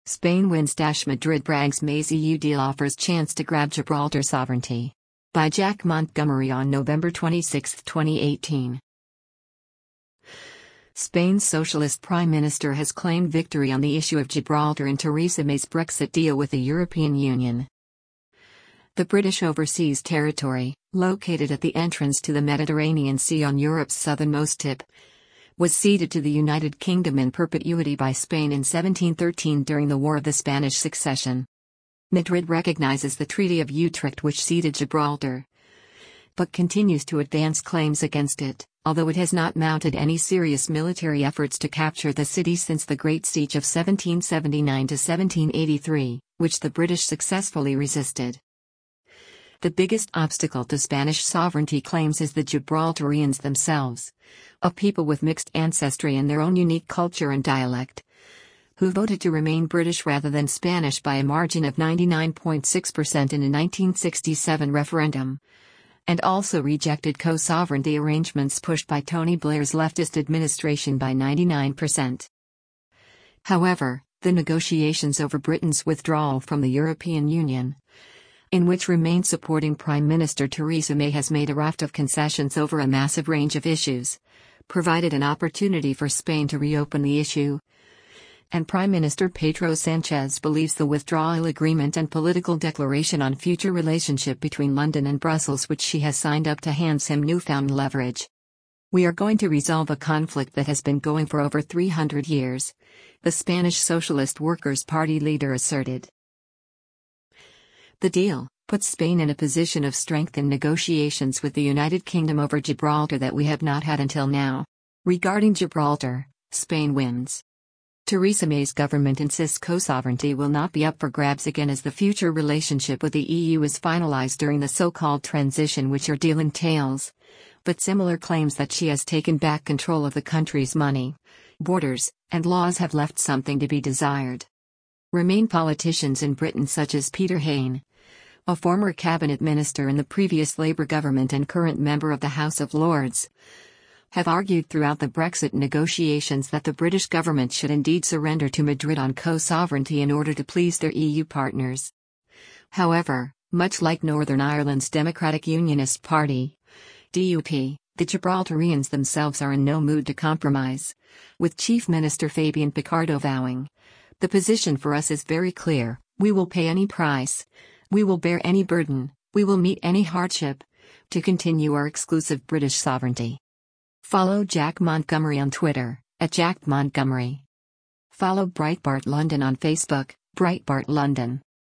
Spain wins. Madrid brags May's EU deal offers chance to grab Gibraltar sovereignty. By Jack Montgomery on November 26, 2018. Spain's socialist prime minister has claimed victory on the issue of Gibraltar in Theresa May's Brexit deal with the European Union. The British overseas territory, located at the entrance to the Mediterranean Sea on Europe's southernmost tip, was ceded to the United Kingdom in perpetuity by Spain in 1713 during the War of the Spanish Succession. Madrid recognizes the Treaty of Utrecht which ceded Gibraltar, but continues to advance claims against it, although it has not mounted any serious military efforts to capture the city since the Great Siege of 1779 to 1783, which the British successfully resisted. The biggest obstacle to Spanish sovereignty claims is the Gibraltarians themselves, a people with mixed ancestry and their own unique culture and dialect, who voted to remain British rather than Spanish by a margin of 99.6% in a 1967 referendum, and also rejected co-sovereignty arrangements pushed by Tony Blair's leftist administration by 99%. However, the negotiations over Britain's withdrawal from the European Union, in which Remain supporting Prime Minister Theresa May has made a raft of concessions over a massive range of issues, provided an opportunity for Spain to reopen the issue, and Prime Minister Pedro Sanchez believes the withdrawal agreement and political declaration on future relationship between London and Brussels which she has signed up to hands him newfound leverage. "We are going to resolve a conflict that has been going for over 300 years, the Spanish Socialist Workers' Party leader asserted. The deal puts Spain in a position of strength in negotiations with the United Kingdom over Gibraltar that we have not had until now. Regarding Gibraltar, Spain wins. Theresa May's government insists co-sovereignty will not be up for grabs again as the future relationship with the EU is finalized during the so-called transition which her deal entails, but similar claims that she has taken back control of the country's money, borders, and laws have left something to be desired. Remain politicians in Britain such as Peter Hain, a former cabinet minister in the previous Labour government and current member of the House of Lords, have argued throughout the Brexit negotiations that the British government should indeed surrender to Madrid on co-sovereignty in order to please their EU partners. However, much like Northern Ireland's Democratic Unionist Party, DUP, the Gibraltarians themselves are in no mood to compromise, with Chief Minister Fabian Picardo vowing, "The position for us is very clear, we will pay any price, we will bear any burden, we will meet any hardship, to continue our exclusive British sovereignty." Follow Jack Montgomery on Twitter, @JackMontgomery. Follow Breitbart London on Facebook, Breitbart London.